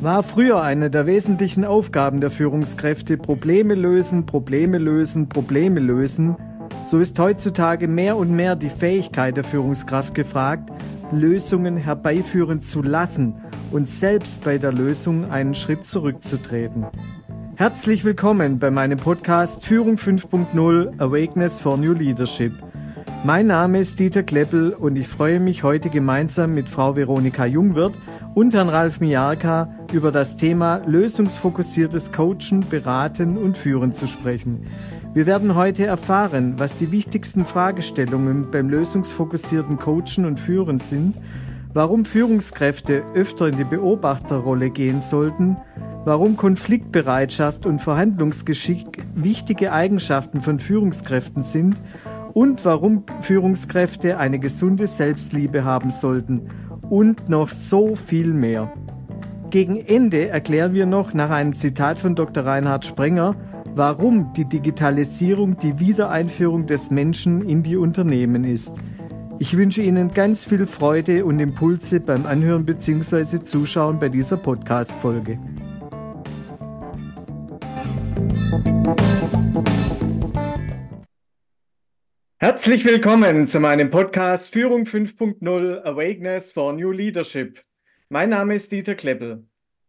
War früher eine der wesentlichen Aufgaben der Führungskräfte Probleme lösen, Probleme lösen, Probleme lösen, so ist heutzutage mehr und mehr die Fähigkeit der Führungskraft gefragt, Lösungen herbeiführen zu lassen und selbst bei der Lösung einen Schritt zurückzutreten. Herzlich willkommen bei meinem Podcast Führung 5.0 Awakeness for New Leadership. Mein Name ist Dieter Kleppel und ich freue mich, heute gemeinsam mit Frau Veronika Jungwirth und Herrn Ralf Mijarka über das Thema lösungsfokussiertes Coachen, Beraten und Führen zu sprechen. Wir werden heute erfahren, was die wichtigsten Fragestellungen beim lösungsfokussierten Coachen und Führen sind, warum Führungskräfte öfter in die Beobachterrolle gehen sollten, warum Konfliktbereitschaft und Verhandlungsgeschick wichtige Eigenschaften von Führungskräften sind und warum Führungskräfte eine gesunde Selbstliebe haben sollten und noch so viel mehr. Gegen Ende erklären wir noch nach einem Zitat von Dr. Reinhard Sprenger, warum die Digitalisierung die Wiedereinführung des Menschen in die Unternehmen ist. Ich wünsche Ihnen ganz viel Freude und Impulse beim Anhören bzw. Zuschauen bei dieser Podcast-Folge. Herzlich willkommen zu meinem Podcast Führung 5.0 Awakeness for New Leadership. Mein Name ist Dieter Kleppel.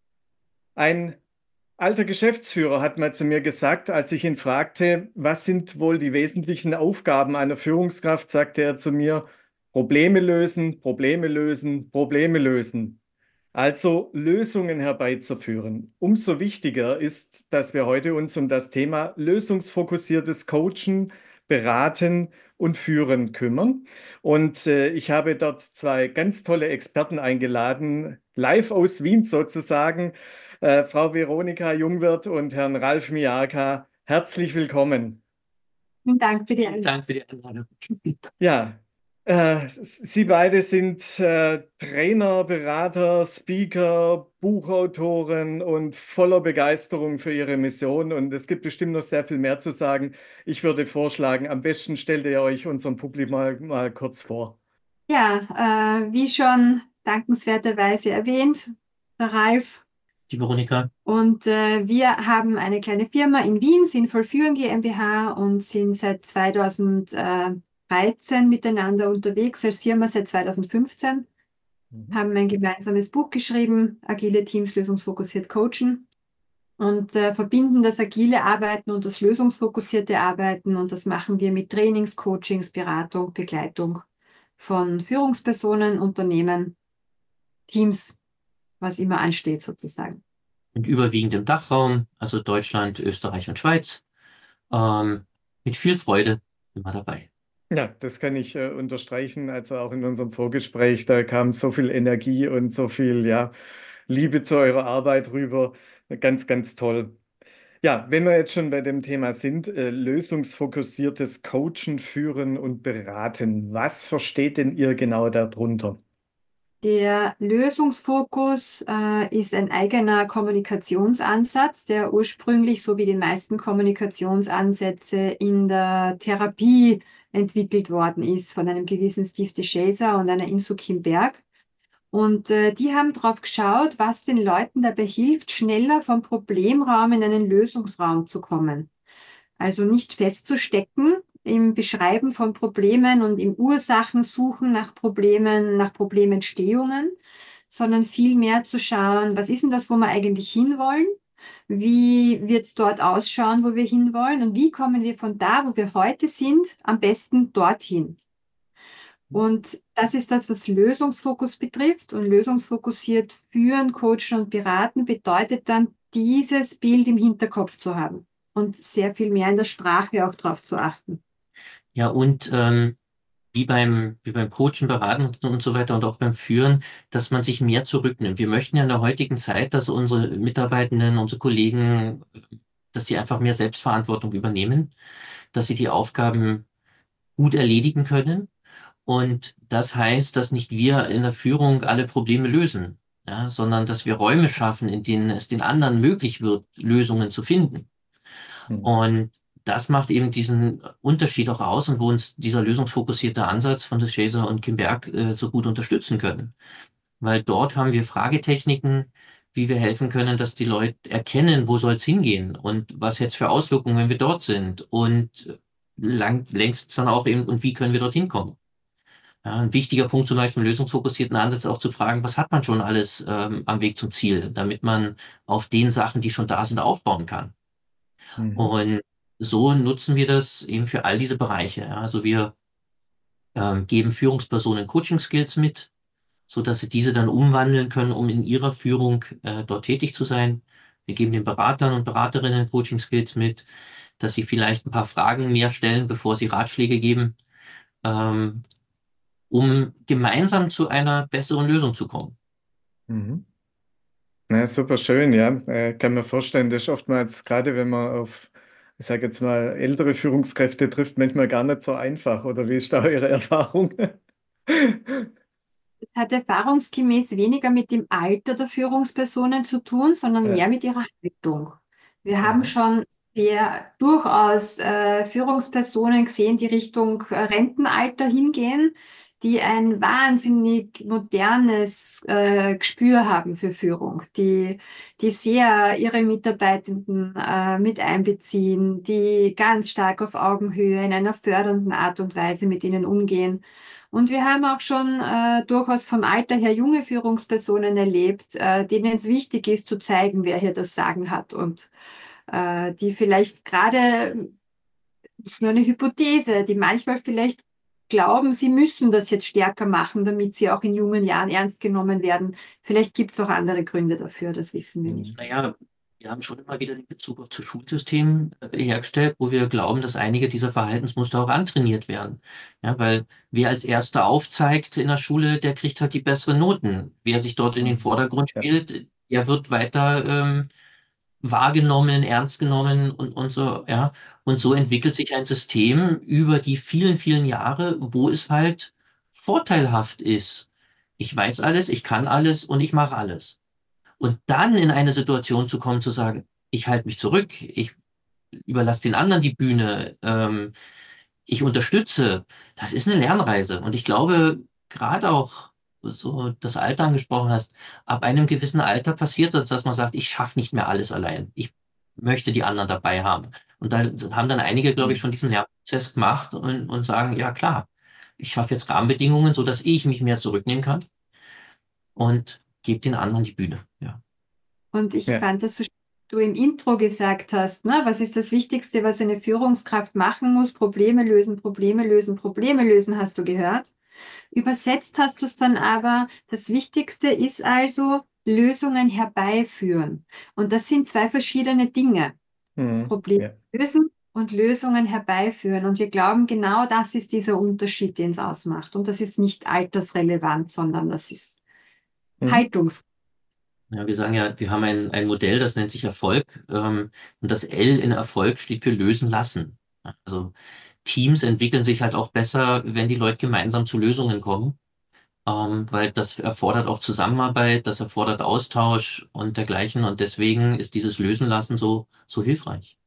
Ein alter Geschäftsführer hat mal zu mir gesagt, als ich ihn fragte, was sind wohl die wesentlichen Aufgaben einer Führungskraft, sagte er zu mir, Probleme lösen, Probleme lösen, Probleme lösen. Also Lösungen herbeizuführen. Umso wichtiger ist, dass wir heute uns um das Thema lösungsfokussiertes Coachen, Beraten und Führen kümmern. Und ich habe dort zwei ganz tolle Experten eingeladen, live aus Wien sozusagen, Frau Veronika Jungwirth und Herrn Ralf Mijarka. Herzlich willkommen. Vielen Dank für die Einladung. Dank für die Einladung. Ja, Sie beide sind Trainer, Berater, Speaker, Buchautoren und voller Begeisterung für Ihre Mission. Und es gibt bestimmt noch sehr viel mehr zu sagen. Ich würde vorschlagen, am besten stellt ihr euch unserem Publikum mal kurz vor. Ja, wie schon dankenswerterweise erwähnt, der Ralf Die Veronika. und wir haben eine kleine Firma in Wien, Sinnvoll Führen GmbH, und sind seit 2013 miteinander unterwegs als Firma seit 2015, haben ein gemeinsames Buch geschrieben, Agile Teams lösungsfokussiert coachen, und verbinden das agile Arbeiten und das lösungsfokussierte Arbeiten, und das machen wir mit Trainings, Coachings, Beratung, Begleitung von Führungspersonen, Unternehmen, Teams, was immer ansteht sozusagen. Und überwiegend im Dachraum, also Deutschland, Österreich und Schweiz. Mit viel Freude immer dabei. Ja, das kann ich unterstreichen. Also auch in unserem Vorgespräch, da kam so viel Energie und so viel, ja, Liebe zu eurer Arbeit rüber. Ganz, ganz toll. Ja, wenn wir jetzt schon bei dem Thema sind, lösungsfokussiertes Coachen, Führen und Beraten. Was versteht denn ihr genau darunter? Der Lösungsfokus ist ein eigener Kommunikationsansatz, der ursprünglich, so wie die meisten Kommunikationsansätze, in der Therapie entwickelt worden ist von einem gewissen Steve DeShazer und einer Insoo Kim Berg. Und die haben drauf geschaut, was den Leuten dabei hilft, schneller vom Problemraum in einen Lösungsraum zu kommen. Also nicht festzustecken im Beschreiben von Problemen und im Ursachensuchen nach Problemen, nach Problementstehungen, sondern vielmehr zu schauen, was ist denn das, wo wir eigentlich hinwollen? Wie wird es dort ausschauen, wo wir hinwollen? Und wie kommen wir von da, wo wir heute sind, am besten dorthin? Und das ist das, was Lösungsfokus betrifft. Und lösungsfokussiert führen, coachen und beraten bedeutet dann, dieses Bild im Hinterkopf zu haben und sehr viel mehr in der Sprache auch drauf zu achten. Ja, und wie beim Coachen, Beraten und so weiter und auch beim Führen, dass man sich mehr zurücknimmt. Wir möchten ja in der heutigen Zeit, dass unsere Mitarbeitenden, unsere Kollegen, dass sie einfach mehr Selbstverantwortung übernehmen, dass sie die Aufgaben gut erledigen können. Und das heißt, dass nicht wir in der Führung alle Probleme lösen, ja, sondern dass wir Räume schaffen, in denen es den anderen möglich wird, Lösungen zu finden. Und das macht eben diesen Unterschied auch aus und wo uns dieser lösungsfokussierte Ansatz von DeShazer und Kim Berg so gut unterstützen können. Weil dort haben wir Fragetechniken, wie wir helfen können, dass die Leute erkennen, wo soll es hingehen und was jetzt für Auswirkungen, wenn wir dort sind und längst dann auch eben, und wie können wir dorthin kommen. Ja, ein wichtiger Punkt zum Beispiel im lösungsfokussierten Ansatz auch zu fragen, was hat man schon alles am Weg zum Ziel, damit man auf den Sachen, die schon da sind, aufbauen kann. Mhm. Und so nutzen wir das eben für all diese Bereiche. Ja. Also wir geben Führungspersonen Coaching-Skills mit, so dass sie diese dann umwandeln können, um in ihrer Führung dort tätig zu sein. Wir geben den Beratern und Beraterinnen Coaching-Skills mit, dass sie vielleicht ein paar Fragen mehr stellen, bevor sie Ratschläge geben, ähm, um gemeinsam zu einer besseren Lösung zu kommen. Mhm. Ja, super schön, ja. Kann mir vorstellen, das ist oftmals, gerade wenn man auf, ich sage jetzt mal, ältere Führungskräfte trifft, manchmal gar nicht so einfach. Oder wie ist da eure Erfahrung? Es hat erfahrungsgemäß weniger mit dem Alter der Führungspersonen zu tun, sondern Ja. mehr mit ihrer Haltung. Wir haben Aha. schon sehr durchaus Führungspersonen gesehen, die Richtung Rentenalter hingehen, die ein wahnsinnig modernes Gespür haben für Führung, die sehr ihre Mitarbeitenden mit einbeziehen, die ganz stark auf Augenhöhe in einer fördernden Art und Weise mit ihnen umgehen. Und wir haben auch schon durchaus vom Alter her junge Führungspersonen erlebt, denen es wichtig ist zu zeigen, wer hier das Sagen hat und die vielleicht gerade, das ist nur eine Hypothese, die manchmal vielleicht glauben, sie müssen das jetzt stärker machen, damit sie auch in jungen Jahren ernst genommen werden. Vielleicht gibt es auch andere Gründe dafür, das wissen wir Mhm. nicht. Naja, wir haben schon immer wieder den Bezug auch zu Schulsystemen hergestellt, wo wir glauben, dass einige dieser Verhaltensmuster auch antrainiert werden. Ja, weil wer als Erster aufzeigt in der Schule, der kriegt halt die besseren Noten. Wer sich dort in den Mhm. Vordergrund Ja. spielt, der wird weiter wahrgenommen, ernst genommen und so, ja. Und so Mhm. entwickelt sich ein System über die vielen, vielen Jahre, wo es halt vorteilhaft ist. Ich weiß alles, ich kann alles und ich mache alles. Und dann in eine Situation zu kommen, zu sagen, ich halte mich zurück, ich überlasse den anderen die Bühne, ich unterstütze, das ist eine Lernreise. Und ich glaube, gerade auch so das Alter angesprochen hast, ab einem gewissen Alter passiert es, dass man sagt, ich schaffe nicht mehr alles allein. Ich möchte die anderen dabei haben. Und da haben dann einige, glaube ich, Mhm. schon diesen Lernprozess gemacht und sagen, ja klar, ich schaffe jetzt Rahmenbedingungen, so dass ich mich mehr zurücknehmen kann und gebe den anderen die Bühne. Ja. Und ich Ja. fand das so, schön, was du im Intro gesagt hast, ne? Was ist das Wichtigste, was eine Führungskraft machen muss? Probleme lösen, Probleme lösen, Probleme lösen, hast du gehört. Übersetzt hast du es dann aber, das Wichtigste ist also Lösungen herbeiführen. Und das sind zwei verschiedene Dinge. Mhm. Probleme Ja. lösen und Lösungen herbeiführen. Und wir glauben, genau das ist dieser Unterschied, den es ausmacht. Und das ist nicht altersrelevant, sondern das ist Mhm. Haltungs. Ja, wir sagen ja, wir haben ein Modell, das nennt sich Erfolg. Und das L in Erfolg steht für lösen lassen. Ja, also Teams entwickeln sich halt auch besser, wenn die Leute gemeinsam zu Lösungen kommen, weil das erfordert auch Zusammenarbeit, das erfordert Austausch und dergleichen. Und deswegen ist dieses Lösen lassen so hilfreich.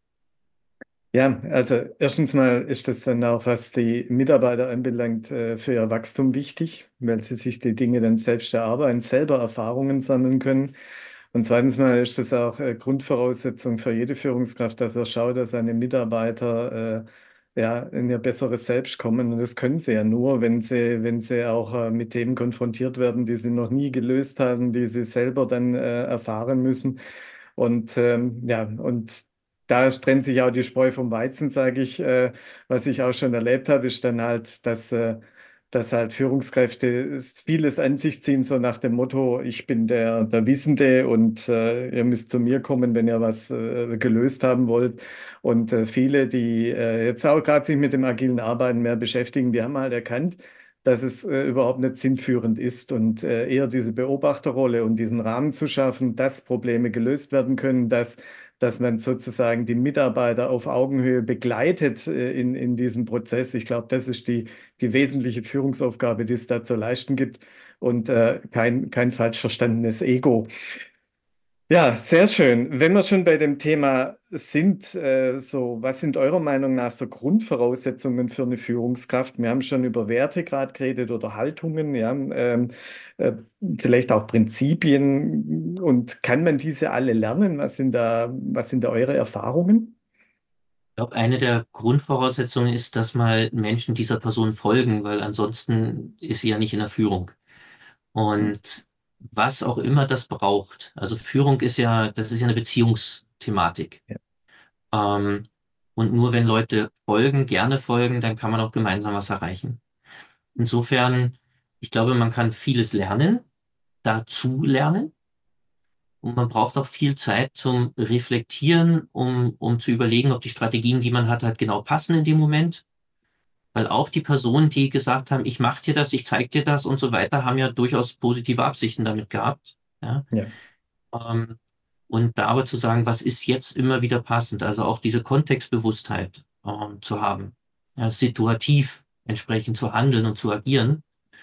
Ja, also erstens mal ist das dann auch, was die Mitarbeiter anbelangt, für ihr Wachstum wichtig, weil sie sich die Dinge dann selbst erarbeiten, selber Erfahrungen sammeln können. Und zweitens mal ist das auch Grundvoraussetzung für jede Führungskraft, dass er schaut, dass seine Mitarbeiter ja, in ihr besseres Selbst kommen. Und das können sie ja nur, wenn sie auch mit Themen konfrontiert werden, die sie noch nie gelöst haben, die sie selber dann erfahren müssen. Und ja, und da trennt sich auch die Spreu vom Weizen, sage ich. Was ich auch schon erlebt habe, ist dann halt, dass halt Führungskräfte vieles an sich ziehen, so nach dem Motto, ich bin der Wissende und ihr müsst zu mir kommen, wenn ihr was gelöst haben wollt. Und viele, die jetzt auch gerade sich mit dem agilen Arbeiten mehr beschäftigen, die haben halt erkannt, dass es überhaupt nicht sinnführend ist und eher diese Beobachterrolle und diesen Rahmen zu schaffen, dass Probleme gelöst werden können, dass man sozusagen die Mitarbeiter auf Augenhöhe begleitet in diesem Prozess. Ich glaube, das ist die wesentliche Führungsaufgabe, die es da zu leisten gibt und kein falsch verstandenes Ego. Ja, sehr schön. Wenn wir schon bei dem Thema sind, was sind eurer Meinung nach so Grundvoraussetzungen für eine Führungskraft? Wir haben schon über Werte gerade geredet oder Haltungen, ja, äh, vielleicht auch Prinzipien. Und kann man diese alle lernen? Was sind da eure Erfahrungen? Ich glaube, eine der Grundvoraussetzungen ist, dass mal Menschen dieser Person folgen, weil ansonsten ist sie ja nicht in der Führung. Und was auch immer das braucht, also Führung ist ja, das ist ja eine Beziehungsthematik. Ja. Ähm, und nur wenn Leute folgen, gerne folgen, dann kann man auch gemeinsam was erreichen. Insofern, ich glaube, man kann vieles lernen, dazu lernen. Und man braucht auch viel Zeit zum Reflektieren, um zu überlegen, ob die Strategien, die man hat, halt genau passen in dem Moment. Weil auch die Personen, die gesagt haben, ich mache dir das, ich zeige dir das und so weiter, haben ja durchaus positive Absichten damit gehabt. Ja? Ja. Ähm, und da aber zu sagen, was ist jetzt immer wieder passend, also auch diese Kontextbewusstheit zu haben, ja, situativ entsprechend zu handeln und zu agieren.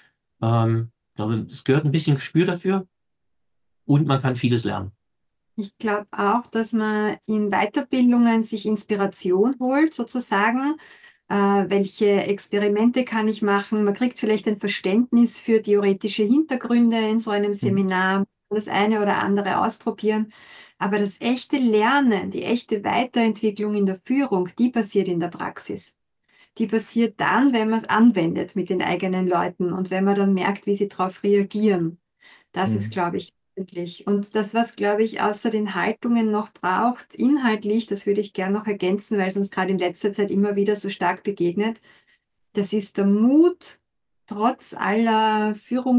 Ich glaube, es gehört ein bisschen Gespür dafür und man kann vieles lernen. Ich glaube auch, dass man in Weiterbildungen sich Inspiration holt, sozusagen. Welche Experimente kann ich machen? Man kriegt vielleicht ein Verständnis für theoretische Hintergründe in so einem Mhm. Seminar, das eine oder andere ausprobieren. Aber das echte Lernen, die echte Weiterentwicklung in der Führung, die passiert in der Praxis. Die passiert dann, wenn man es anwendet mit den eigenen Leuten und wenn man dann merkt, wie sie darauf reagieren. Das ist, Mhm. glaube ich, wesentlich. Und das, was, glaube ich, außer den Haltungen noch braucht, inhaltlich, das würde ich gerne noch ergänzen, weil es uns gerade in letzter Zeit immer wieder so stark begegnet, das ist der Mut, trotz aller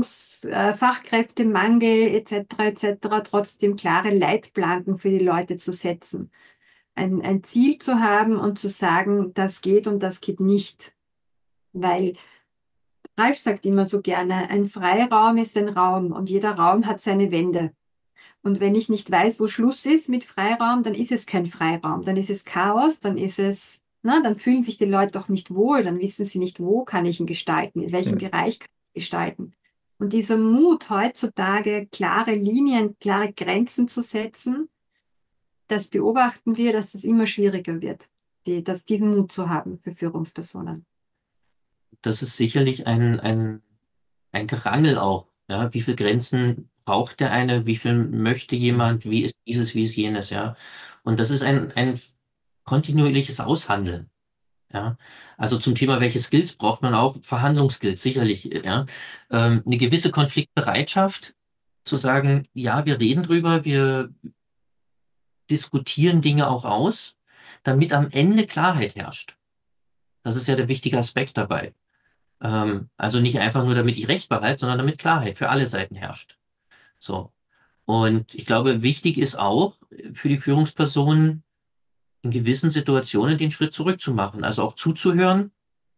Fachkräftemangel etc., trotzdem klare Leitplanken für die Leute zu setzen. Ein Ziel zu haben und zu sagen, das geht und das geht nicht. Weil Ralf sagt immer so gerne, ein Freiraum ist ein Raum und jeder Raum hat seine Wände. Und wenn ich nicht weiß, wo Schluss ist mit Freiraum, dann ist es kein Freiraum, dann ist es Chaos, dann ist es, na, dann fühlen sich die Leute doch nicht wohl, dann wissen sie nicht, wo kann ich ihn gestalten, in welchem Ja. Bereich kann ich ihn gestalten. Und dieser Mut heutzutage, klare Linien, klare Grenzen zu setzen, das beobachten wir, dass es immer schwieriger wird, diesen Mut zu haben für Führungspersonen. Das ist sicherlich ein Gerangel auch. Ja? Wie viel Grenzen braucht der eine? Wie viel möchte Mhm. jemand? Wie ist dieses, wie ist jenes? Ja? Und das ist ein kontinuierliches Aushandeln. Ja? Also zum Thema, welche Skills braucht man auch? Verhandlungsskills, sicherlich. Ja? Eine gewisse Konfliktbereitschaft, zu sagen, ja, wir reden drüber, wir diskutieren Dinge auch aus, damit am Ende Klarheit herrscht. Das ist ja der wichtige Aspekt dabei. Also nicht einfach nur, damit ich Recht behalte, sondern damit Klarheit für alle Seiten herrscht. So. Und ich glaube, wichtig ist auch für die Führungspersonen in gewissen Situationen den Schritt zurück zu machen, also auch zuzuhören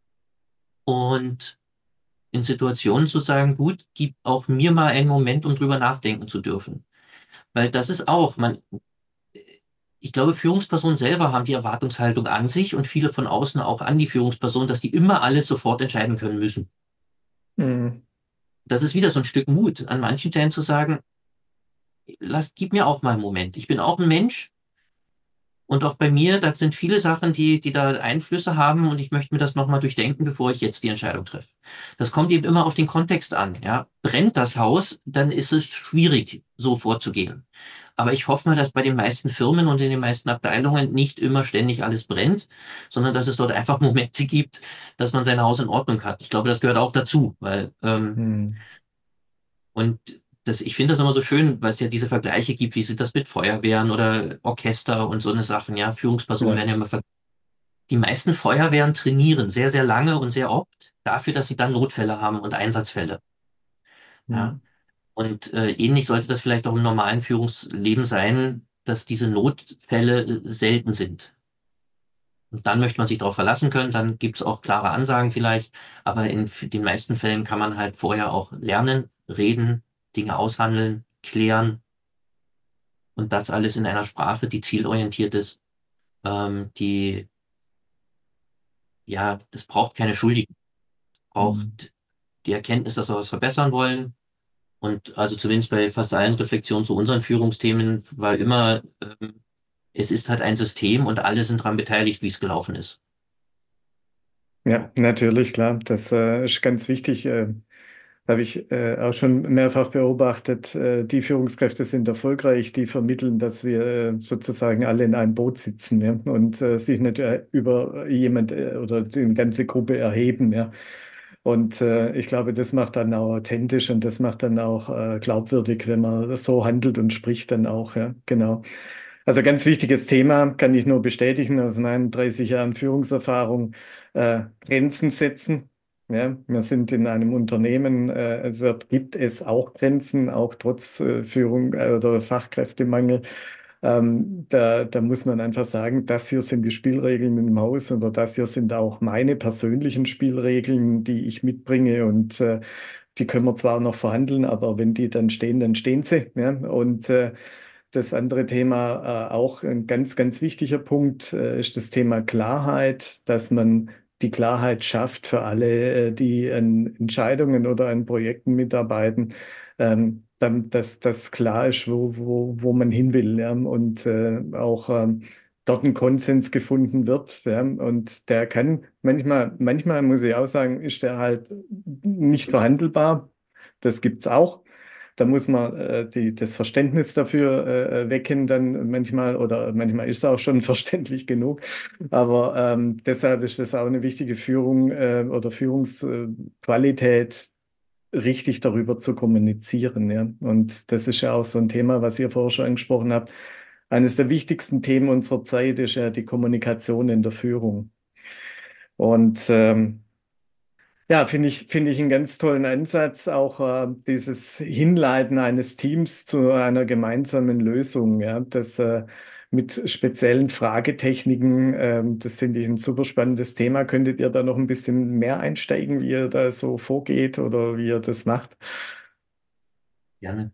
und in Situationen zu sagen, gut, gib auch mir mal einen Moment, um drüber nachdenken zu dürfen. Weil das ist auch, ich glaube, Führungspersonen selber haben die Erwartungshaltung an sich und viele von außen auch an die Führungsperson, dass die immer alles sofort entscheiden können müssen. Mhm. Das ist wieder so ein Stück Mut, an manchen Stellen zu sagen, gib mir auch mal einen Moment. Ich bin auch ein Mensch und auch bei mir, da sind viele Sachen, die da Einflüsse haben und ich möchte mir das nochmal durchdenken, bevor ich jetzt die Entscheidung treffe. Das kommt eben immer auf den Kontext an. Ja? Brennt das Haus, dann ist es schwierig, so vorzugehen. Aber ich hoffe mal, dass bei den meisten Firmen und in den meisten Abteilungen nicht immer ständig alles brennt, sondern dass es dort einfach Momente gibt, dass man sein Haus in Ordnung hat. Ich glaube, das gehört auch dazu, weil Mhm. und ich finde das immer so schön, weil es ja diese Vergleiche gibt, wie sieht das mit Feuerwehren oder Orchester und so eine Sachen, ja, Führungspersonen Ja. werden ja immer die meisten Feuerwehren trainieren sehr, sehr lange und sehr oft dafür, dass sie dann Notfälle haben und Einsatzfälle. Ja. Mhm. Und ähnlich sollte das vielleicht auch im normalen Führungsleben sein, dass diese Notfälle selten sind. Und dann möchte man sich darauf verlassen können, dann gibt es auch klare Ansagen vielleicht, aber in den meisten Fällen kann man halt vorher auch lernen, reden, Dinge aushandeln, klären und das alles in einer Sprache, die zielorientiert ist, die, ja, das braucht keine Schuldigen, Mhm. braucht die Erkenntnis, dass wir was verbessern wollen Und also zumindest bei fast allen Reflexionen zu unseren Führungsthemen war immer, es ist halt ein System und alle sind daran beteiligt, wie es gelaufen ist. Ja, natürlich, klar. Das ist ganz wichtig. Habe ich auch schon mehrfach beobachtet. Die Führungskräfte sind erfolgreich, die vermitteln, dass wir sozusagen alle in einem Boot sitzen, ja, und sich nicht über jemand oder die ganze Gruppe erheben. Ja. Und ich glaube, das macht dann auch authentisch und das macht dann auch glaubwürdig, wenn man so handelt und spricht dann auch. Ja, genau. Also ganz wichtiges Thema, kann ich nur bestätigen aus meinen 30 Jahren Führungserfahrung. Grenzen setzen. Ja, wir sind in einem Unternehmen, dort gibt es auch Grenzen, auch trotz Führung oder Fachkräftemangel. Da muss man einfach sagen, das hier sind die Spielregeln im Haus oder das hier sind auch meine persönlichen Spielregeln, die ich mitbringe und die können wir zwar noch verhandeln, aber wenn die dann stehen sie. Ja? Und das andere Thema, auch ein ganz, ganz wichtiger Punkt, ist das Thema Klarheit, dass man die Klarheit schafft für alle, die an Entscheidungen oder an Projekten mitarbeiten, dann, dass das klar ist, wo man hin will, ja, und auch dort ein Konsens gefunden wird. Ja, und der kann manchmal muss ich auch sagen, ist der halt nicht verhandelbar. Das gibt's auch. Da muss man das Verständnis dafür wecken dann manchmal oder manchmal ist es auch schon verständlich genug. Aber deshalb ist das auch eine wichtige Führung oder Führungsqualität, richtig darüber zu kommunizieren. Ja. Und das ist ja auch so ein Thema, was ihr vorher schon angesprochen habt. Eines der wichtigsten Themen unserer Zeit ist ja die Kommunikation in der Führung. Und ja, finde ich einen ganz tollen Ansatz, auch dieses Hinleiten eines Teams zu einer gemeinsamen Lösung, ja, das mit speziellen Fragetechniken, das finde ich ein super spannendes Thema. Könntet ihr da noch ein bisschen mehr einsteigen, wie ihr da so vorgeht oder wie ihr das macht? Gerne.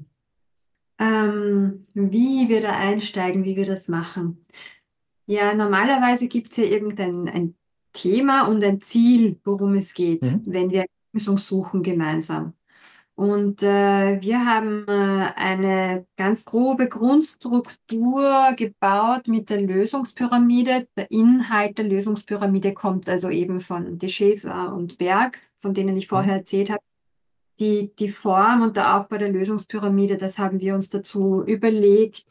Wie wir da einsteigen, wie wir das machen. Ja, normalerweise gibt es ja irgendein ein Thema und ein Ziel, worum es geht, Mhm. wenn wir eine Lösung suchen gemeinsam. Und wir haben eine ganz grobe Grundstruktur gebaut mit der Lösungspyramide. Der Inhalt der Lösungspyramide kommt also eben von DeShazer und Berg, von denen ich vorher Mhm. erzählt habe. Die Form und der Aufbau der Lösungspyramide, das haben wir uns dazu überlegt.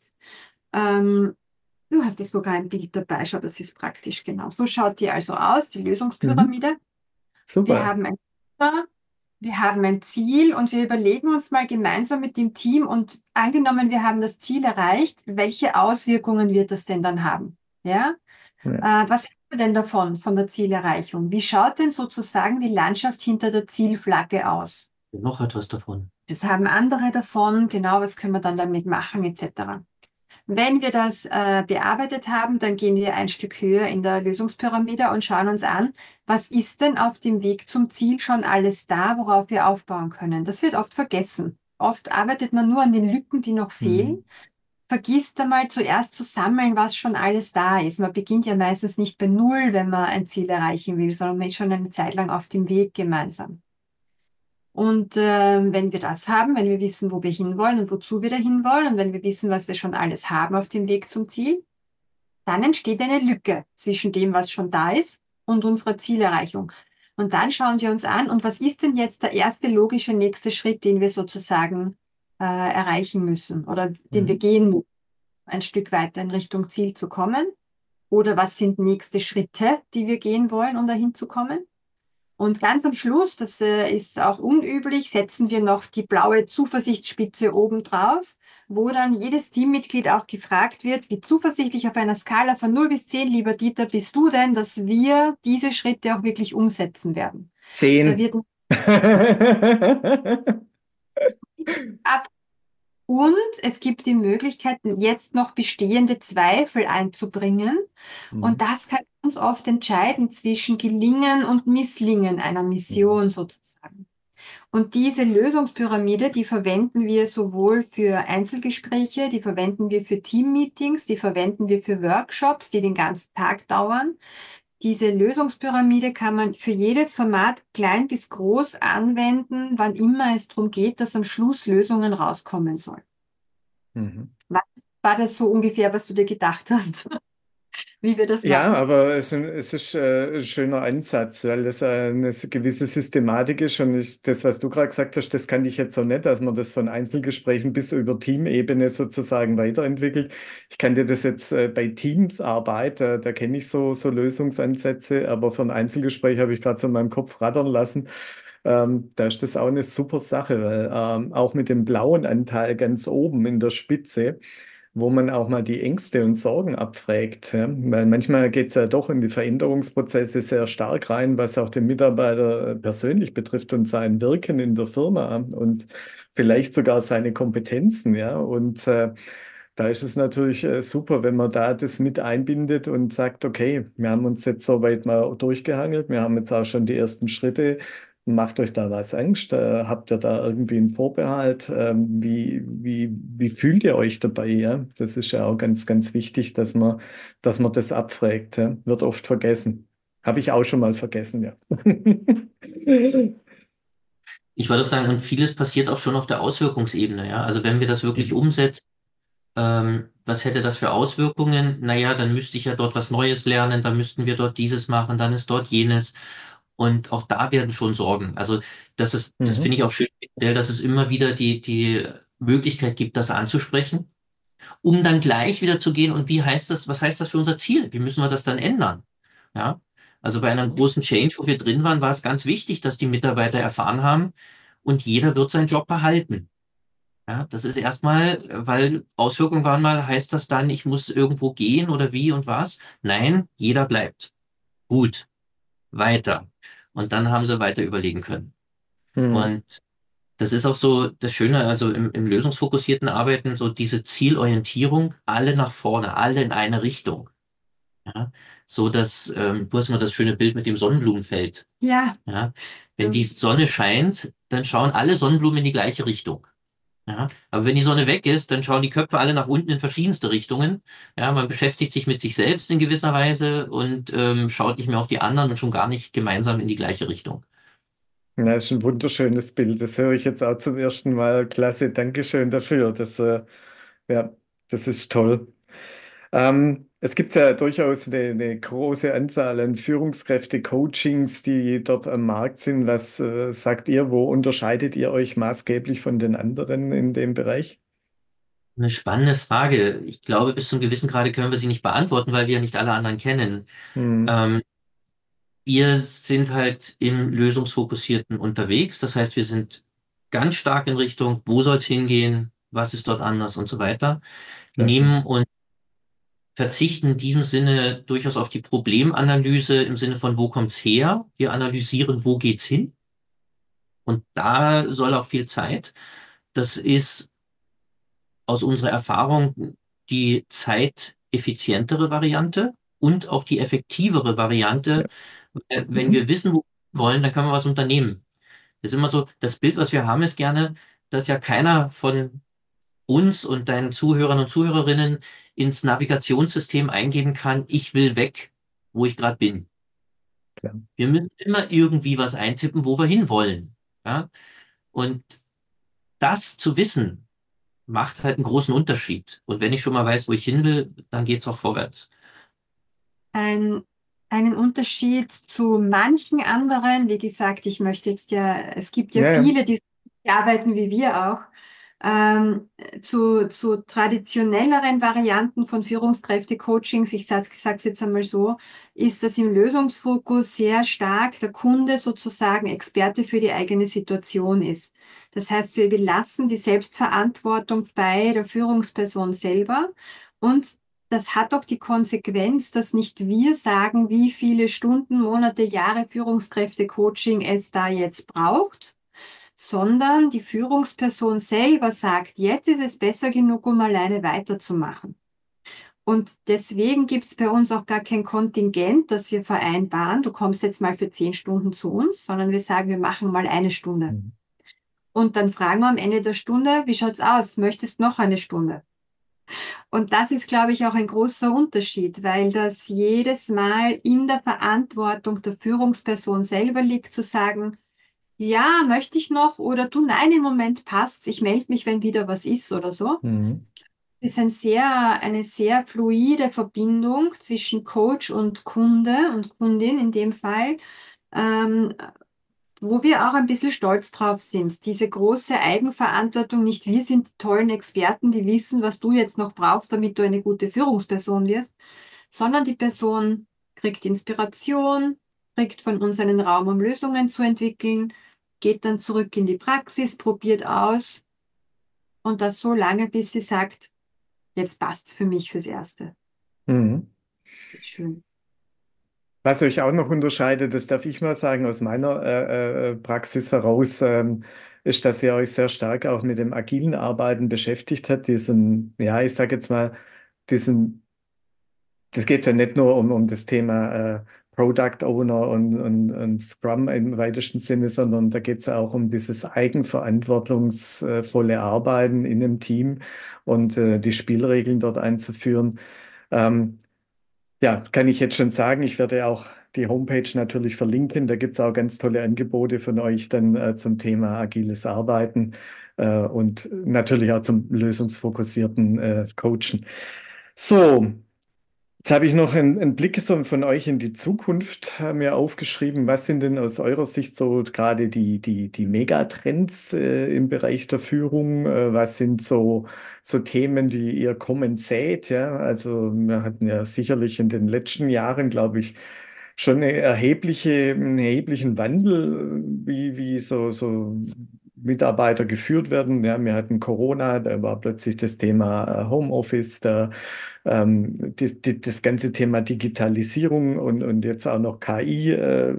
Ähm, Du hast ja sogar ein Bild dabei, schau, das ist praktisch genau. So schaut die also aus, die Mhm. Lösungspyramide. Wir Super. haben ein Muster, wir haben ein Ziel und wir überlegen uns mal gemeinsam mit dem Team und angenommen, wir haben das Ziel erreicht, welche Auswirkungen wird das denn dann haben? Ja? Ja. Was haben wir denn davon, von der Zielerreichung? Wie schaut denn sozusagen die Landschaft hinter der Zielflagge aus? Wer noch hat was davon. Das haben andere davon, genau, was können wir dann damit machen, etc. Wenn wir das bearbeitet haben, dann gehen wir ein Stück höher in der Lösungspyramide und schauen uns an, was ist denn auf dem Weg zum Ziel schon alles da, worauf wir aufbauen können. Das wird oft vergessen. Oft arbeitet man nur an den Lücken, die noch Mhm. fehlen, vergisst einmal zuerst zu sammeln, was schon alles da ist. Man beginnt ja meistens nicht bei Null, wenn man ein Ziel erreichen will, sondern man ist schon eine Zeit lang auf dem Weg gemeinsam. Und wenn wir das haben, wenn wir wissen, wo wir hinwollen und wozu wir da hinwollen und wenn wir wissen, was wir schon alles haben auf dem Weg zum Ziel, dann entsteht eine Lücke zwischen dem, was schon da ist und unserer Zielerreichung. Und dann schauen wir uns an, und was ist denn jetzt der erste logische nächste Schritt, den wir sozusagen erreichen müssen oder den wir Mhm. gehen müssen, ein Stück weiter in Richtung Ziel zu kommen? Oder was sind nächste Schritte, die wir gehen wollen, um dahin zu kommen? Und ganz am Schluss, das ist auch unüblich, setzen wir noch die blaue Zuversichtsspitze oben drauf, wo dann jedes Teammitglied auch gefragt wird, wie zuversichtlich auf einer Skala von 0 bis 10, lieber Dieter, bist du denn, dass wir diese Schritte auch wirklich umsetzen werden? Da 10. wird ab und es gibt die Möglichkeit, jetzt noch bestehende Zweifel einzubringen. Und Mhm. das kann ganz oft entscheiden zwischen Gelingen und Misslingen einer Mhm. Mission sozusagen. Und diese Lösungspyramide, die verwenden wir sowohl für Einzelgespräche, die verwenden wir für Teammeetings, die verwenden wir für Workshops, die den ganzen Tag dauern. diese Lösungspyramide kann man für jedes Format klein bis groß anwenden, wann immer es darum geht, dass am Schluss Lösungen rauskommen sollen. Mhm. War das so ungefähr, was du dir gedacht hast, wie wir das Ja, machen? aber es ist ein schöner Ansatz, weil das eine gewisse Systematik ist. Und das, was du gerade gesagt hast, das kann ich jetzt so nicht, dass man das von Einzelgesprächen bis über Teamebene sozusagen weiterentwickelt. Ich kann dir das jetzt bei Teamsarbeit, da kenne ich so Lösungsansätze, aber für ein Einzelgespräch habe ich gerade so in meinem Kopf rattern lassen. Da ist das auch eine super Sache, weil auch mit dem blauen Anteil ganz oben in der Spitze, wo man auch mal die Ängste und Sorgen abfragt. Ja? Weil manchmal geht es ja doch in die Veränderungsprozesse sehr stark rein, was auch den Mitarbeiter persönlich betrifft und sein Wirken in der Firma und vielleicht sogar seine Kompetenzen. Ja? Und da ist es natürlich super, wenn man da das mit einbindet und sagt, okay, wir haben uns jetzt soweit mal durchgehangelt, wir haben jetzt auch schon die ersten Schritte. Macht euch da was Angst? Habt ihr da irgendwie einen Vorbehalt? Wie fühlt ihr euch dabei? Ja? Das ist ja auch ganz, ganz wichtig, dass man das abfragt. Ja? Wird oft vergessen. Habe ich auch schon mal vergessen, ja. Ich wollte auch sagen, und vieles passiert auch schon auf der Auswirkungsebene, ja. Also wenn wir das wirklich Mhm. umsetzen, was hätte das für Auswirkungen? Naja, dann müsste ich ja dort was Neues lernen, dann müssten wir dort dieses machen, dann ist dort jenes. Und auch da werden schon Sorgen. Also das finde Mhm. ich auch schön, dass es immer wieder die Möglichkeit gibt, das anzusprechen, um dann gleich wieder zu gehen. Und was heißt das für unser Ziel? Wie müssen wir das dann ändern? Ja. Also bei einem großen Change, wo wir drin waren, war es ganz wichtig, dass die Mitarbeiter erfahren haben und jeder wird seinen Job behalten. Ja, das ist erstmal, weil Auswirkungen waren mal, heißt das dann, ich muss irgendwo gehen oder wie und was? Nein, jeder bleibt. Gut, weiter. Und dann haben sie weiter überlegen können. Mhm. Und das ist auch so das Schöne, also im lösungsfokussierten Arbeiten, so diese Zielorientierung, alle nach vorne, alle in eine Richtung. Ja, so dass, du hast immer das schöne Bild mit dem Sonnenblumenfeld. Ja, Ja, wenn die stimmt. Sonne scheint, dann schauen alle Sonnenblumen in die gleiche Richtung. Ja, aber wenn die Sonne weg ist, dann schauen die Köpfe alle nach unten in verschiedenste Richtungen. Ja, man beschäftigt sich mit sich selbst in gewisser Weise und schaut nicht mehr auf die anderen und schon gar nicht gemeinsam in die gleiche Richtung. Ja, das ist ein wunderschönes Bild. Das höre ich jetzt auch zum ersten Mal. Klasse, Dankeschön dafür. Ja, das ist toll. Es gibt ja durchaus eine große Anzahl an Führungskräfte-Coachings, die dort am Markt sind. Was sagt ihr, wo unterscheidet ihr euch maßgeblich von den anderen in dem Bereich? Eine spannende Frage. Ich glaube, bis zum gewissen Grade können wir sie nicht beantworten, weil wir ja nicht alle anderen kennen. Hm, Ähm, Wir sind halt im Lösungsfokussierten unterwegs. Das heißt, wir sind ganz stark in Richtung, wo soll es hingehen, was ist dort anders und so weiter. sehr schön. Nehmen und verzichten in diesem Sinne durchaus auf die Problemanalyse im Sinne von, wo kommt's her? Wir analysieren, wo geht's hin? Und da soll auch viel Zeit. Das ist aus unserer Erfahrung die zeiteffizientere Variante und auch die effektivere Variante. Ja. Wenn Mhm. wir wissen, wo wir wollen, dann können wir was unternehmen. Das ist immer so, das Bild, was wir haben, ist gerne, dass ja keiner von uns und deinen Zuhörern und Zuhörerinnen ins Navigationssystem eingeben kann, ich will weg, wo ich gerade bin. Klar. Wir müssen immer irgendwie was eintippen, wo wir hinwollen. Ja? Und das zu wissen, macht halt einen großen Unterschied. Und wenn ich schon mal weiß, wo ich hin will, dann geht's auch vorwärts. Ein, einen Unterschied zu manchen anderen, wie gesagt, es gibt ja Ja, ja. viele, die arbeiten wie wir auch, zu traditionelleren Varianten von Führungskräfte-Coachings, sag's jetzt einmal so, ist, dass im Lösungsfokus sehr stark der Kunde sozusagen Experte für die eigene Situation ist. Das heißt, wir lassen die Selbstverantwortung bei der Führungsperson selber und das hat auch die Konsequenz, dass nicht wir sagen, wie viele Stunden, Monate, Jahre Führungskräfte-Coaching es da jetzt braucht, sondern die Führungsperson selber sagt, jetzt ist es besser genug, um alleine weiterzumachen. Und deswegen gibt es bei uns auch gar kein Kontingent, das wir vereinbaren. Du kommst jetzt mal für 10 Stunden zu uns, sondern wir sagen, wir machen mal eine Stunde. Mhm. Und dann fragen wir am Ende der Stunde, wie schaut's aus? Möchtest noch eine Stunde? Und das ist, glaube ich, auch ein großer Unterschied, weil das jedes Mal in der Verantwortung der Führungsperson selber liegt, zu sagen, ja, möchte ich noch oder du, nein, im Moment passt's, ich melde mich, wenn wieder was ist oder so. Mhm. Es ist eine sehr fluide Verbindung zwischen Coach und Kunde und Kundin in dem Fall, ähm, wo wir auch ein bisschen stolz drauf sind. Diese große Eigenverantwortung, nicht wir sind die tollen Experten, die wissen, was du jetzt noch brauchst, damit du eine gute Führungsperson wirst, sondern die Person kriegt Inspiration, kriegt von uns einen Raum, um Lösungen zu entwickeln, geht dann zurück in die Praxis, probiert aus und das so lange, bis sie sagt, jetzt passt's für mich fürs Erste. Mhm. Ist schön. Was euch auch noch unterscheidet, das darf ich mal sagen, aus meiner Praxis heraus, ist, dass ihr euch sehr stark auch mit dem agilen Arbeiten beschäftigt habt, diesen, ja, ich sage jetzt mal, diesen, das geht ja nicht nur um das Thema Product Owner und Scrum im weitesten Sinne, sondern da geht es ja auch um dieses eigenverantwortungsvolle Arbeiten in einem Team und die Spielregeln dort einzuführen. Ähm, ja, kann ich jetzt schon sagen, ich werde auch die Homepage natürlich verlinken. Da gibt es auch ganz tolle Angebote von euch dann zum Thema agiles Arbeiten und natürlich auch zum lösungsfokussierten Coachen. So, jetzt habe ich noch einen Blick so von euch in die Zukunft mir aufgeschrieben. Was sind denn aus eurer Sicht so gerade die Megatrends im Bereich der Führung? Was sind so Themen, die ihr kommen seht? Ja, also wir hatten ja sicherlich in den letzten Jahren, glaube ich, schon einen erheblichen Wandel, wie so Mitarbeiter geführt werden. Ja, wir hatten Corona, da war plötzlich das Thema Homeoffice, da das ganze Thema Digitalisierung und jetzt auch noch KI,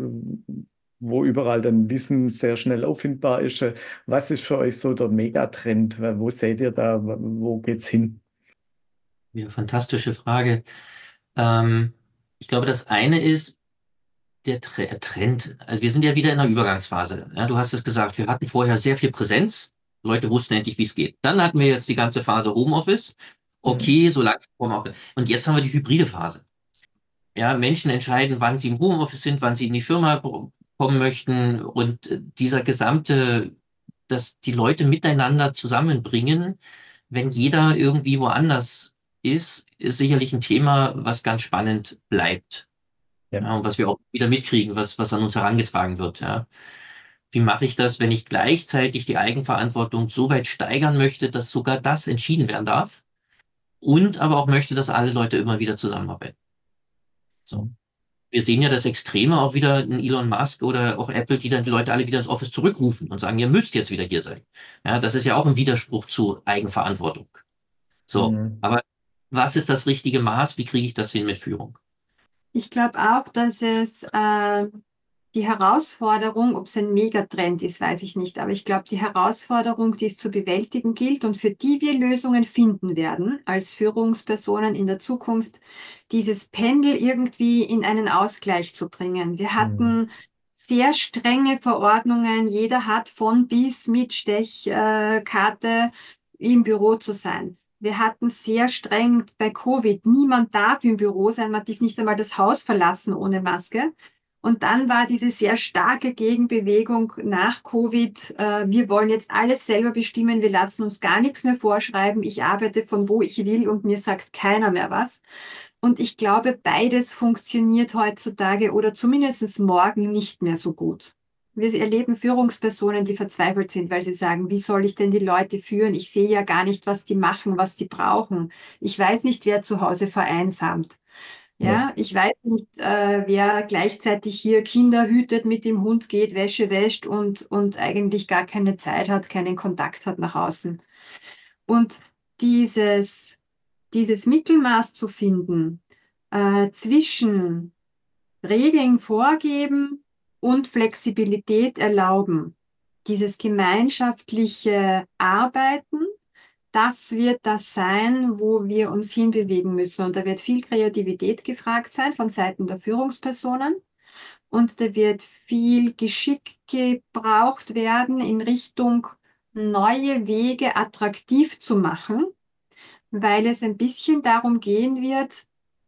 wo überall dann Wissen sehr schnell auffindbar ist. Was ist für euch so der Megatrend? Wo seht ihr da? Wo geht's hin? Ja, fantastische Frage. Ähm, Ich glaube, das eine ist der Trend. Also wir sind ja wieder in einer Übergangsphase. Ja, du hast es gesagt, wir hatten vorher sehr viel Präsenz. Leute wussten endlich, wie es geht. Dann hatten wir jetzt die ganze Phase Homeoffice. Mhm. Okay, so lange. Und jetzt haben wir die hybride Phase. Ja, Menschen entscheiden, wann sie im Homeoffice sind, wann sie in die Firma kommen möchten. Und dieser gesamte, dass die Leute miteinander zusammenbringen, wenn jeder irgendwie woanders ist sicherlich ein Thema, was ganz spannend bleibt. Ja. Ja, und was wir auch wieder mitkriegen, was an uns herangetragen wird. Ja. Wie mache ich das, wenn ich gleichzeitig die Eigenverantwortung so weit steigern möchte, dass sogar das entschieden werden darf und aber auch möchte, dass alle Leute immer wieder zusammenarbeiten? So. Wir sehen ja das Extreme auch wieder in Elon Musk oder auch Apple, die dann die Leute alle wieder ins Office zurückrufen und sagen, ihr müsst jetzt wieder hier sein. Ja, das ist ja auch ein Widerspruch zu Eigenverantwortung. So, Mhm. aber was ist das richtige Maß? Wie kriege ich das hin mit Führung? Ich glaube auch, dass es die Herausforderung, ob es ein Megatrend ist, weiß ich nicht, aber ich glaube, die Herausforderung, die es zu bewältigen gilt und für die wir Lösungen finden werden als Führungspersonen in der Zukunft, dieses Pendel irgendwie in einen Ausgleich zu bringen. Wir Mhm. hatten sehr strenge Verordnungen, jeder hat von bis mit Stechkarte im Büro zu sein. Wir hatten sehr streng bei Covid, niemand darf im Büro sein, man darf nicht einmal das Haus verlassen ohne Maske. Und dann war diese sehr starke Gegenbewegung nach Covid. Wir wollen jetzt alles selber bestimmen. Wir lassen uns gar nichts mehr vorschreiben. Ich arbeite von wo ich will und mir sagt keiner mehr was. Und ich glaube, beides funktioniert heutzutage oder zumindest morgen nicht mehr so gut. Wir erleben Führungspersonen, die verzweifelt sind, weil sie sagen, wie soll ich denn die Leute führen? Ich sehe ja gar nicht, was die machen, was die brauchen. Ich weiß nicht, wer zu Hause vereinsamt. Ja. Ja, ich weiß nicht, wer gleichzeitig hier Kinder hütet, mit dem Hund geht, Wäsche wäscht und eigentlich gar keine Zeit hat, keinen Kontakt hat nach außen. Und dieses, dieses Mittelmaß zu finden, zwischen Regeln vorgeben und Flexibilität erlauben, dieses gemeinschaftliche Arbeiten, das wird das sein, wo wir uns hinbewegen müssen. Und da wird viel Kreativität gefragt sein von Seiten der Führungspersonen. Und da wird viel Geschick gebraucht werden in Richtung neue Wege attraktiv zu machen, weil es ein bisschen darum gehen wird,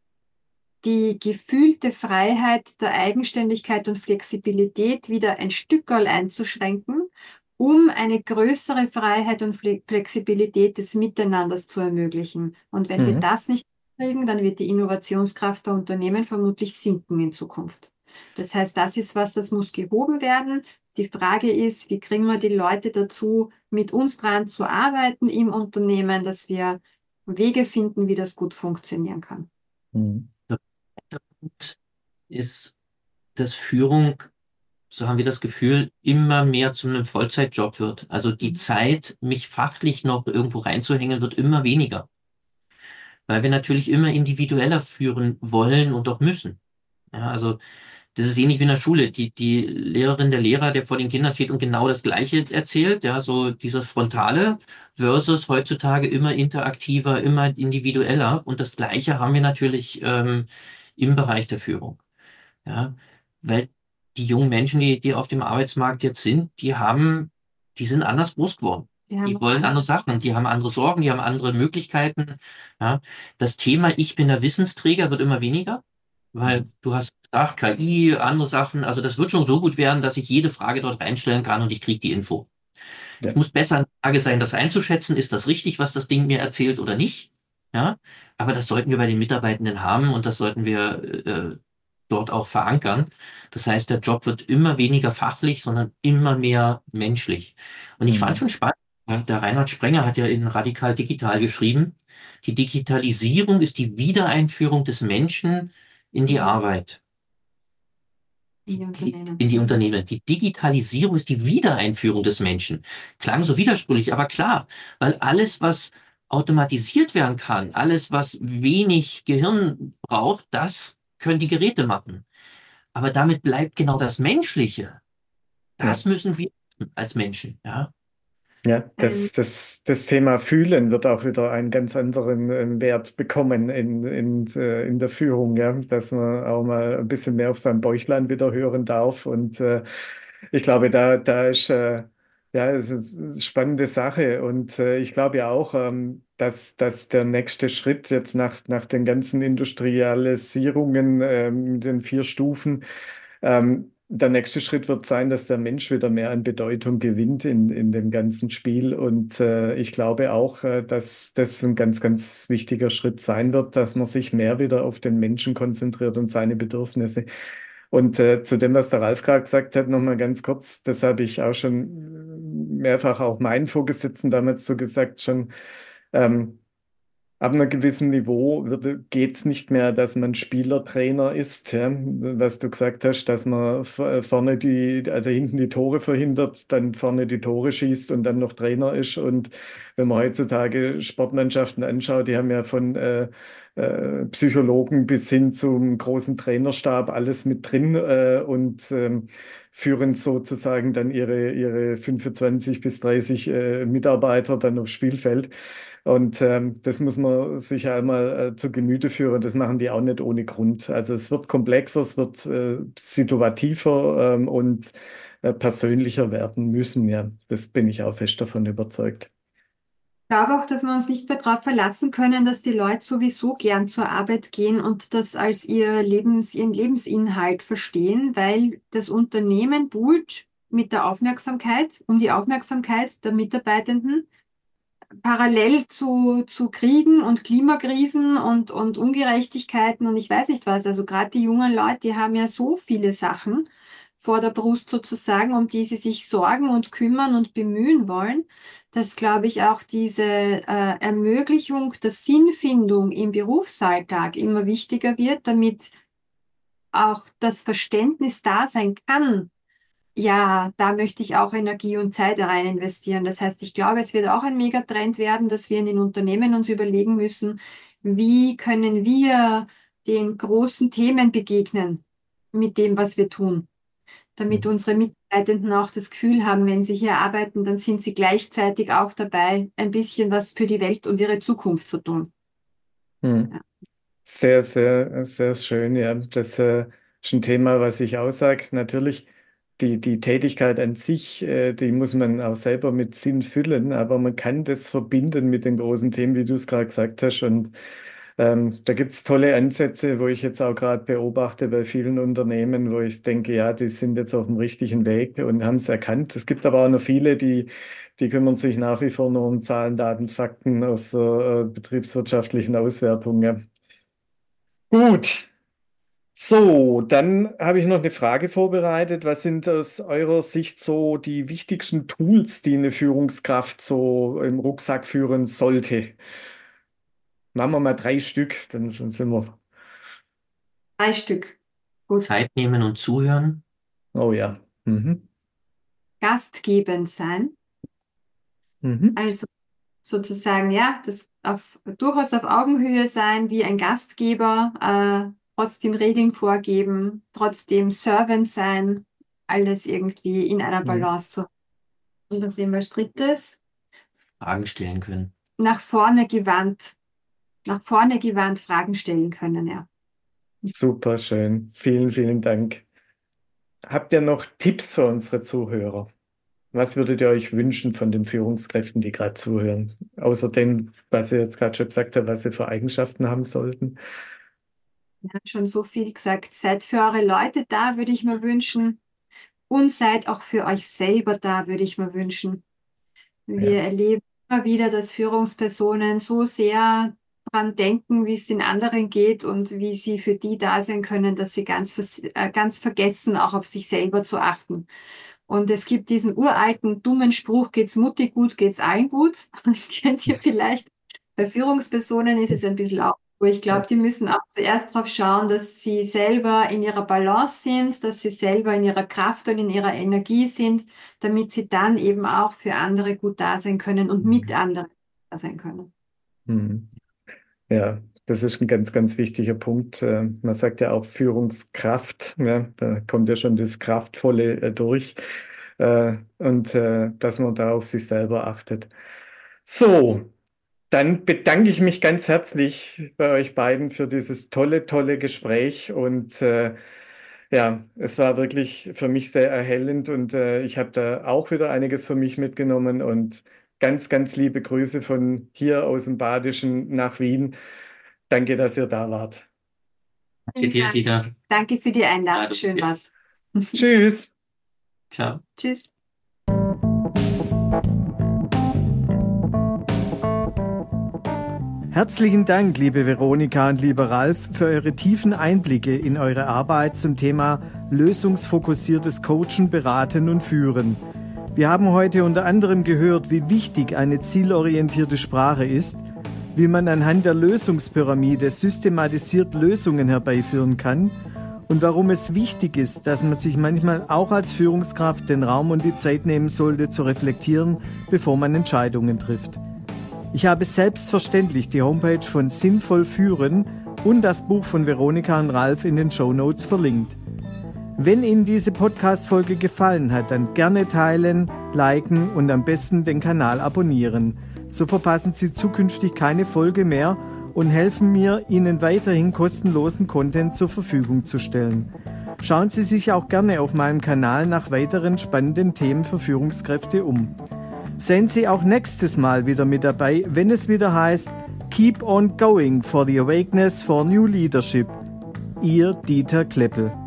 die gefühlte Freiheit der Eigenständigkeit und Flexibilität wieder ein Stückerl einzuschränken, um eine größere Freiheit und Flexibilität des Miteinanders zu ermöglichen. Und wenn wir Mhm. das nicht kriegen, dann wird die Innovationskraft der Unternehmen vermutlich sinken in Zukunft. Das heißt, das ist was, das muss gehoben werden. Die Frage ist, wie kriegen wir die Leute dazu, mit uns dran zu arbeiten im Unternehmen, dass wir Wege finden, wie das gut funktionieren kann. Mhm. Der Punkt ist, dass Führung, so haben wir das Gefühl, immer mehr zu einem Vollzeitjob wird. Also die Zeit, mich fachlich noch irgendwo reinzuhängen, wird immer weniger, weil wir natürlich immer individueller führen wollen und auch müssen. Ja, also das ist ähnlich wie in der Schule. Die Lehrerin, der Lehrer, der vor den Kindern steht und genau das Gleiche erzählt, ja, so dieses Frontale versus heutzutage immer interaktiver, immer individueller. Und das Gleiche haben wir natürlich im Bereich der Führung. Ja, weil die jungen Menschen, die auf dem Arbeitsmarkt jetzt sind, die sind anders groß geworden. Wir haben Die wollen andere Sachen, die haben andere Sorgen, die haben andere Möglichkeiten. Ja. Das Thema Ich bin der Wissensträger wird immer weniger, weil du hast gesagt, KI, andere Sachen, also das wird schon so gut werden, dass ich jede Frage dort reinstellen kann und ich kriege die Info. Ich Ja. muss besser in der Lage sein, das einzuschätzen, ist das richtig, was das Ding mir erzählt oder nicht. Ja, aber das sollten wir bei den Mitarbeitenden haben und das sollten wir dort auch verankern. Das heißt, der Job wird immer weniger fachlich, sondern immer mehr menschlich. Und ich fand Mhm. schon spannend, ja, der Reinhard Sprenger hat ja in Radikal Digital geschrieben, die Digitalisierung ist die Wiedereinführung des Menschen in die Arbeit, in die Unternehmen. in die Unternehmen. Die Digitalisierung ist die Wiedereinführung des Menschen. Klang so widersprüchlich, aber klar, weil alles, was automatisiert werden kann, alles, was wenig Gehirn braucht, das können die Geräte machen. Aber damit bleibt genau das Menschliche. Ja. Das müssen wir als Menschen, ja. Ja, Ähm, das Thema Fühlen wird auch wieder einen ganz anderen Wert bekommen in der Führung, ja, dass man auch mal ein bisschen mehr auf sein Bäuchlein wieder hören darf. Und ich glaube, da ist ja, es ist eine spannende Sache. Und ich glaube ja auch, dass der nächste Schritt jetzt nach den ganzen Industrialisierungen, den 4 Stufen, der nächste Schritt wird sein, dass der Mensch wieder mehr an Bedeutung gewinnt in dem ganzen Spiel. Und ich glaube auch, dass das ein ganz, ganz wichtiger Schritt sein wird, dass man sich mehr wieder auf den Menschen konzentriert und seine Bedürfnisse. Und zu dem, was der Ralf gerade gesagt hat, nochmal ganz kurz, das habe ich auch schon mehrfach auch meinen Vorgesetzten damals so gesagt, schon. Ähm, Ab einem gewissen Niveau geht es nicht mehr, dass man Spielertrainer ist, ja? Was du gesagt hast, dass man vorne also hinten die Tore verhindert, dann vorne die Tore schießt und dann noch Trainer ist. Und wenn man heutzutage Sportmannschaften anschaut, die haben ja von Psychologen bis hin zum großen Trainerstab alles mit drin und führen sozusagen dann ihre 25 bis 30 Mitarbeiter dann aufs Spielfeld. Und das muss man sich einmal zu Gemüte führen. Das machen die auch nicht ohne Grund. Also es wird komplexer, es wird situativer und persönlicher werden müssen. Ja, das bin ich auch fest davon überzeugt. Ich glaube auch, dass wir uns nicht mehr darauf verlassen können, dass die Leute sowieso gern zur Arbeit gehen und das als ihren Lebensinhalt verstehen, weil das Unternehmen buhlt mit der Aufmerksamkeit, um die Aufmerksamkeit der Mitarbeitenden, parallel zu Kriegen und Klimakrisen und Ungerechtigkeiten und ich weiß nicht was. Also gerade die jungen Leute, die haben ja so viele Sachen vor der Brust sozusagen, um die sie sich sorgen und kümmern und bemühen wollen, dass, glaube ich, auch diese Ermöglichung der Sinnfindung im Berufsalltag immer wichtiger wird, damit auch das Verständnis da sein kann, ja, da möchte ich auch Energie und Zeit rein investieren. Das heißt, ich glaube, es wird auch ein Megatrend werden, dass wir in den Unternehmen uns überlegen müssen, wie können wir den großen Themen begegnen mit dem, was wir tun, damit unsere Mitarbeitenden auch das Gefühl haben, wenn sie hier arbeiten, dann sind sie gleichzeitig auch dabei, ein bisschen was für die Welt und ihre Zukunft zu tun. Hm. Ja. Sehr, sehr, sehr schön. Ja, das ist ein Thema, was ich aussage. Natürlich, die Tätigkeit an sich, die muss man auch selber mit Sinn füllen, aber man kann das verbinden mit den großen Themen, wie du es gerade gesagt hast. Und da gibt es tolle Ansätze, wo ich jetzt auch gerade beobachte bei vielen Unternehmen, wo ich denke, ja, die sind jetzt auf dem richtigen Weg und haben es erkannt. Es gibt aber auch noch viele, die kümmern sich nach wie vor nur um Zahlen, Daten, Fakten aus der betriebswirtschaftlichen Auswertung. Ja. Gut. So, dann habe ich noch eine Frage vorbereitet. Was sind aus eurer Sicht so die wichtigsten Tools, die eine Führungskraft so im Rucksack führen sollte? Machen wir mal 3 Stück, dann sind wir. 3 Stück. Gut. Zeit nehmen und zuhören. Oh ja. Mhm. Gastgebend sein. Mhm. Also sozusagen, ja, durchaus auf Augenhöhe sein, wie ein Gastgeber, trotzdem Regeln vorgeben, trotzdem Servant sein, alles irgendwie in einer Mhm. Balance zu haben. Und dann sehen wir als drittes, Fragen stellen können. nach vorne gewandt Fragen stellen können, ja. Super schön. Vielen, vielen Dank. Habt ihr noch Tipps für unsere Zuhörer? Was würdet ihr euch wünschen von den Führungskräften, die gerade zuhören? Außer dem, was ihr jetzt gerade schon gesagt habt, was sie für Eigenschaften haben sollten. Wir haben schon so viel gesagt. Seid für eure Leute da, würde ich mir wünschen. Und seid auch für euch selber da, würde ich mir wünschen. Wir Ja. erleben immer wieder, dass Führungspersonen so sehr dran denken, wie es den anderen geht und wie sie für die da sein können, dass sie ganz vergessen, auch auf sich selber zu achten. Und es gibt diesen uralten, dummen Spruch, geht's Mutti gut, geht's allen gut. Kennt ihr vielleicht? Bei Führungspersonen ist es ein bisschen auch, aber ich glaube, die müssen auch zuerst darauf schauen, dass sie selber in ihrer Balance sind, dass sie selber in ihrer Kraft und in ihrer Energie sind, damit sie dann eben auch für andere gut da sein können und mit anderen da sein können. Mhm. Ja, das ist ein ganz, ganz wichtiger Punkt. Man sagt ja auch Führungskraft, ja, da kommt ja schon das Kraftvolle durch. Und dass man da auf sich selber achtet. So, dann bedanke ich mich ganz herzlich bei euch beiden für dieses tolle, tolle Gespräch. Und ja, es war wirklich für mich sehr erhellend und ich habe da auch wieder einiges für mich mitgenommen und ganz, ganz liebe Grüße von hier aus dem Badischen nach Wien. Danke, dass ihr da wart. Danke dir, Dieter. Danke für die Einladung. Ja, Schön war's. Tschüss. Ciao. Tschüss. Herzlichen Dank, liebe Veronika und lieber Ralf, für eure tiefen Einblicke in eure Arbeit zum Thema lösungsfokussiertes Coachen, Beraten und Führen. Wir haben heute unter anderem gehört, wie wichtig eine zielorientierte Sprache ist, wie man anhand der Lösungspyramide systematisiert Lösungen herbeiführen kann und warum es wichtig ist, dass man sich manchmal auch als Führungskraft den Raum und die Zeit nehmen sollte, zu reflektieren, bevor man Entscheidungen trifft. Ich habe selbstverständlich die Homepage von Sinnvoll Führen und das Buch von Veronika und Ralf in den Shownotes verlinkt. Wenn Ihnen diese Podcast-Folge gefallen hat, dann gerne teilen, liken und am besten den Kanal abonnieren. So verpassen Sie zukünftig keine Folge mehr und helfen mir, Ihnen weiterhin kostenlosen Content zur Verfügung zu stellen. Schauen Sie sich auch gerne auf meinem Kanal nach weiteren spannenden Themen für Führungskräfte um. Seien Sie auch nächstes Mal wieder mit dabei, wenn es wieder heißt Keep on going for the awakeness for new leadership. Ihr Dieter Kleppel.